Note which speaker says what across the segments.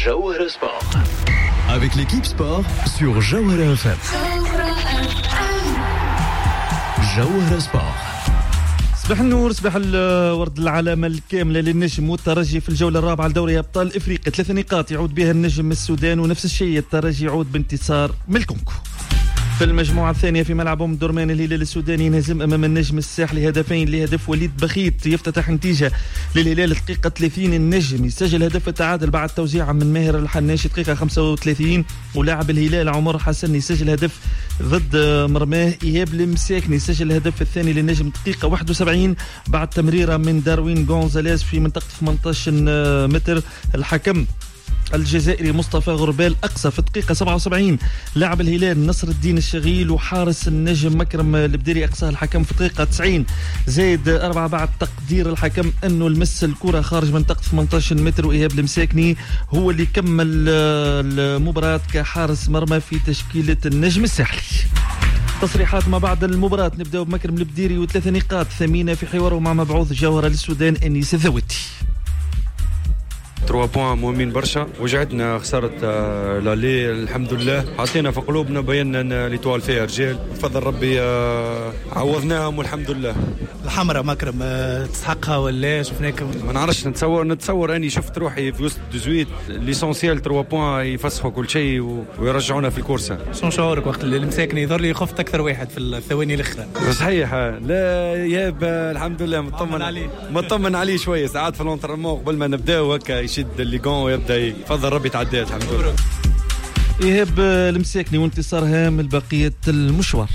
Speaker 1: Jawahara Sport. Avec l'équipe sport sur Jawahara FM. Jawahara Sport.
Speaker 2: صباح النور، صباح الورد، العلامة الكاملة للنجم والترجي في الجولة الرابعة لدوري أبطال إفريقيا. 3 نقاط يعود بها النجم من السودان، ونفس الشيء الترجي يعود بانتصار من الكونغو. في المجموعة الثانية في ملعب أم درمان الهلال السوداني ينهزم أمام النجم الساحلي هدفين لهدف وليد بخيت. يفتتح نتيجة للهلال دقيقة 30. النجم يسجل هدف التعادل بعد توزيع من ماهر الحناشي دقيقة 35، ولاعب الهلال عمر حسن يسجل هدف ضد مرماه. إيهاب المساكني يسجل الهدف الثاني للنجم دقيقة 71 بعد تمريرة من داروين غونزاليز في منطقة 18 متر. الحكم الجزائري مصطفى غربال أقصى في الدقيقة 77. لاعب الهلال نصر الدين الشغيل وحارس النجم مكرم البديري أقصى الحكم في الدقيقة 90 زائد 4 بعد تقدير الحكم أنه لمس الكرة خارج منطقة 18 متر. وإيهاب المساكني هو اللي كمل المباراة كحارس مرمى في تشكيلة النجم الساحلي. تصريحات ما بعد المباراة. نبدأ بمكرم البديري و3 نقاط ثمينة في حواره مع مبعوث جوهرة للسودان أنيس الذوتي.
Speaker 3: 3 بوان مهمين برشا. وجعتنا خسارة لالي، الحمد لله حطينا في قلوبنا بينا ليتوال فيها رجال، بفضل ربي عوضناهم والحمد لله.
Speaker 4: الحمراء مكرم تسحقها ولا شفناك؟
Speaker 3: ما نعرفش، نتصور اني شفت روحي في وسط 18 ليسونسيال 3 بوان يفسخوا كل شيء ويرجعونا في الكورسة.
Speaker 4: شنو شعورك وقت اللي المساكني يظهر لي خفت اكثر واحد في الثواني الاخرى؟
Speaker 3: صحيح، لا ياب الحمد لله مطمن عليه شويه ساعات في الانترنمون قبل ما نبداو هكا يشد الليغون ويبدا يفضل ربي تعديها الحمد لله.
Speaker 2: إيهاب المساكني وانتصار هام لبقية المشوار.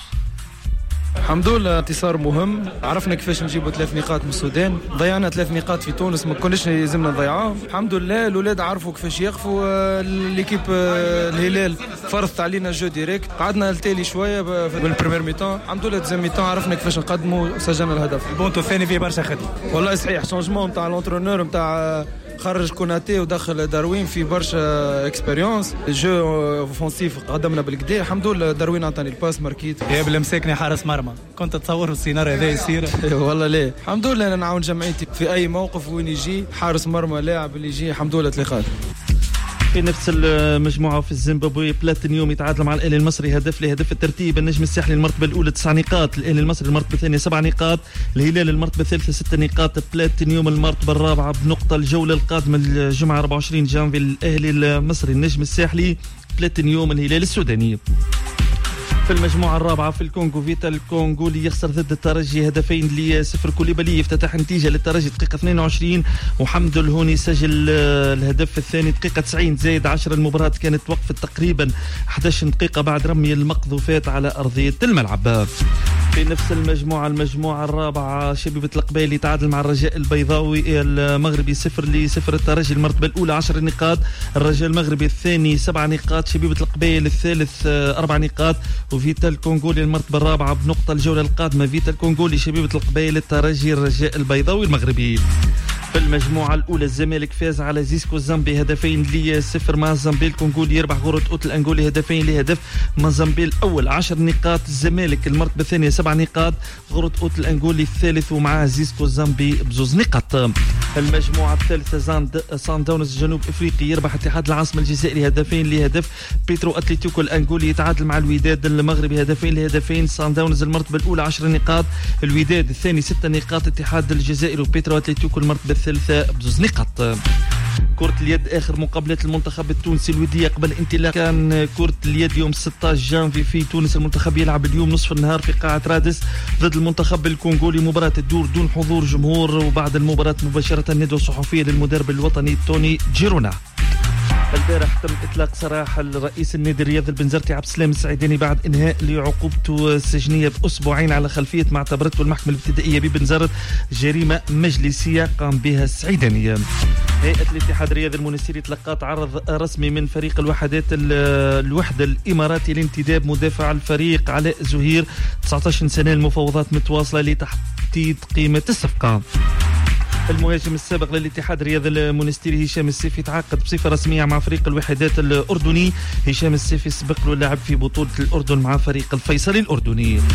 Speaker 5: الحمد لله انتصار مهم. عرفنا كيفاش نجيبوا 3 نقاط من السودان، ضيعنا 3 نقاط في تونس ما كناش لازمنا نضيعوهم. الحمد لله الاولاد عرفوا كيفاش يقفوا. ليكيب الهلال فرضت علينا جو ديريكت، قعدنا التالي شويه بالبريمير ميتون. الحمد لله دوزيام ميتون عرفنا كيفاش نقدموا وسجلنا الهدف.
Speaker 4: البونتو الثاني فيه برشا خدمه
Speaker 5: والله صحيح. شونجمون نتاع لونترونور نتاع خرج كوناتي ودخل داروين في برشا اكسبيريونس. الجو اوفونسيف قدمنا بالكدا الحمد لله. داروين عطاني الباس ماركيت.
Speaker 4: إيهاب المساكني حارس مرمى، كنت تصور السيناريو هذا يصير؟
Speaker 5: والله ليه، الحمد لله انا نعاون جمعيتي في اي موقف وين يجي حارس مرمى لاعب اللي يجي الحمد لله تلقاه.
Speaker 2: في نفس المجموعة في الزيمبابوي بلاتينيوم يتعادل مع الأهلي المصري هدف لهدف الترتيب. النجم الساحلي المرتبة الأولى 9 نقاط، الأهلي المصري المرتبة الثانية 7 نقاط، الهلال المرتبة الثالثة 6 نقاط، بلاتينيوم المرتبة الرابعة بنقطة. الجولة القادمة الجمعة 24 جانفي الأهلي المصري النجم الساحلي، بلاتينيوم الهلال السوداني. في المجموعة الرابعة في الكونغو فيتا الكونغولي يخسر ضد الترجي 2-0. كوليبالي يفتتح نتيجة للترجي دقيقة 22 وحمد الهوني سجل الهدف الثاني دقيقة 90 زائد 10. المباراة كانت وقفت تقريبا 11 دقيقة بعد رمي المقذوفات على أرضية الملعب. في نفس المجموعة الرابعة شبيبة القبيلي تعادل مع الرجاء البيضاوي المغربي 0-0. الترجي المرتبة الأولى 10 نقاط، الرجاء المغربي الثاني 7 نقاط، شبيبة القبيل الثالث 4 نقاط، وفيتا الكونغولي المرتبة الرابعة بنقطة. الجولة القادمة فيتا الكونغولي شبيبة القبيل الترجي الرجاء البيضاوي المغربي. في المجموعة الأولى الزمالك فاز على زيسكو الزامبي 2-0 مع الزامبي الكونغولي يربح غورة أوت الأنغولي 2-0 مع الزامبي الأول 10 نقاط، الزمالك المرتبة الثانية 7 نقاط، غورة أوت الأنغولي الثالث ومعه زيسكو الزامبي ب2 نقاط. المجموعة الثالثة سان داونز جنوب إفريقي يربح اتحاد العاصمة الجزائري 2-0، بيترو أتليتيكو الأنغولي يتعادل مع الوداد المغربي 2-2. سان داونز المرتبة الأولى 10 نقاط، الوداد الثاني 6 نقاط، اتحاد الجزائر وبيترو أتليتيكو المرتبة الثالثة ب2 نقاط. كرة اليد آخر مقابلات المنتخب التونسي الودية قبل انطلاق كان كرة اليد يوم 16 جانفي في تونس. المنتخب يلعب اليوم نصف النهار في قاعة رادس ضد المنتخب الكونغولي. مباراة تدور دون حضور جمهور، وبعد المباراة مباشرة ندوة صحفية للمدرب الوطني توني جيرونا. البارح تم إطلاق سراح الرئيس النادي الرياضي البنزرتي عبد السلام السعيداني بعد إنهاء لعقوبته السجنية بأسبوعين على خلفية ما اعتبرته المحكمة الابتدائية ببنزرت جريمة مجلسية قام بها السعيداني. هيئة الاتحاد الرياضي المنستيري تلقت عرض رسمي من فريق الوحدة الإماراتي لانتداب مدافع الفريق علاء زهير 19 سنة. المفاوضات متواصلة لتحديد قيمة الصفقة. المهاجم السابق للاتحاد الرياضي المنستيري هشام السيفي تعاقد بصفة رسمية مع فريق الوحدات الأردني. هشام السيفي سبق له لعب في بطولة الأردن مع فريق الفيصلي الأردني.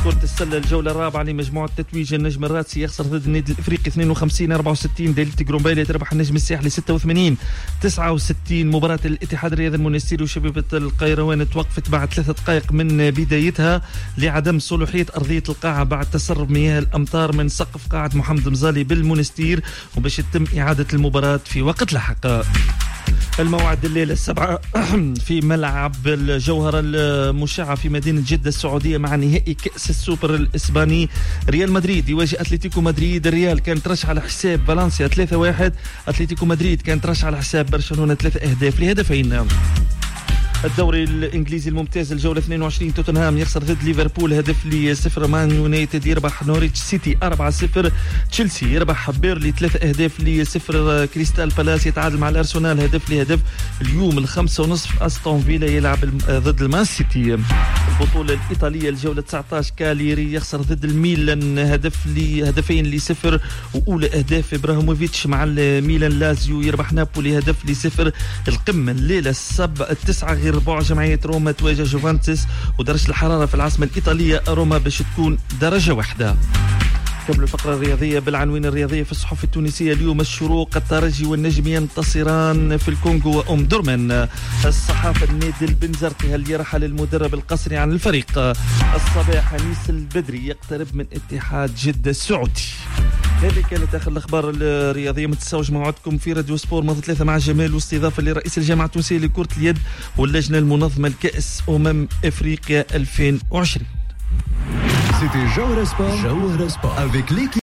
Speaker 2: كرة السلة الجولة الرابعة لمجموعة تتويج النجم الراسي يخسر ضد النادي الإفريقي 52-64. ديلتي جرومبيلي تربح النجم الساحلي 86-69. مباراة الاتحاد الرياضي المنستيري وشبيبة القيروان توقفت بعد 3 دقائق من بدايتها لعدم صلوحية أرضية القاعة بعد تسرب مياه الأمطار من سقف قاعة محمد مزالي بالمنستير، وباش يتم إعادة المباراة في وقت لاحق. الموعد الليلة 7 في ملعب الجوهرة المشعة في مدينة جدة السعودية مع نهائي كأس السوبر الإسباني. ريال مدريد يواجه أتلتيكو مدريد. الريال كان ترشح على حساب فالنسيا 3-1. أتلتيكو مدريد كان ترشح على حساب برشلونة 3 أهداف لهدفين. الدوري الانجليزي الممتاز الجوله 22 توتنهام يخسر ضد ليفربول 1-0. مان يونايتد يربح نوريتش سيتي 4-0. تشيلسي يربح بيرلي 3-0. كريستال بالاس يتعادل مع الارسنال 1-0. اليوم 5:30 استون فيلا يلعب ضد المان سيتي. البطوله الايطاليه الجوله 19 كاليري يخسر ضد الميلان 2-0. واولى اهداف ابراهيموفيتش مع الميلان. لازيو يربح نابولي 1-0. القمه الليله 9 غير ربع جمعية روما تواجه جوفانتس، ودرجة الحرارة في العاصمة الإيطالية روما باش تكون درجة 1. قبل الفقرة الرياضية بالعناوين الرياضية في الصحف التونسية اليوم: الشروق الترجي والنجم ينتصران في الكونغو وأم درمان. الصحافة النادي البنزرتي هل يرحل المدرب القصري عن الفريق. الصباح أنيس البدري يقترب من اتحاد جدة السعودي. هذه كانت آخر الأخبار الرياضية. متساوج موعدكم في راديو سبور مرة 3 مع جمال، واستضافة لرئيس الجامعة التونسية لكرة اليد واللجنة المنظمة لكأس أفريقيا 2020.
Speaker 1: C'était Jawara Sport avec l'équipe.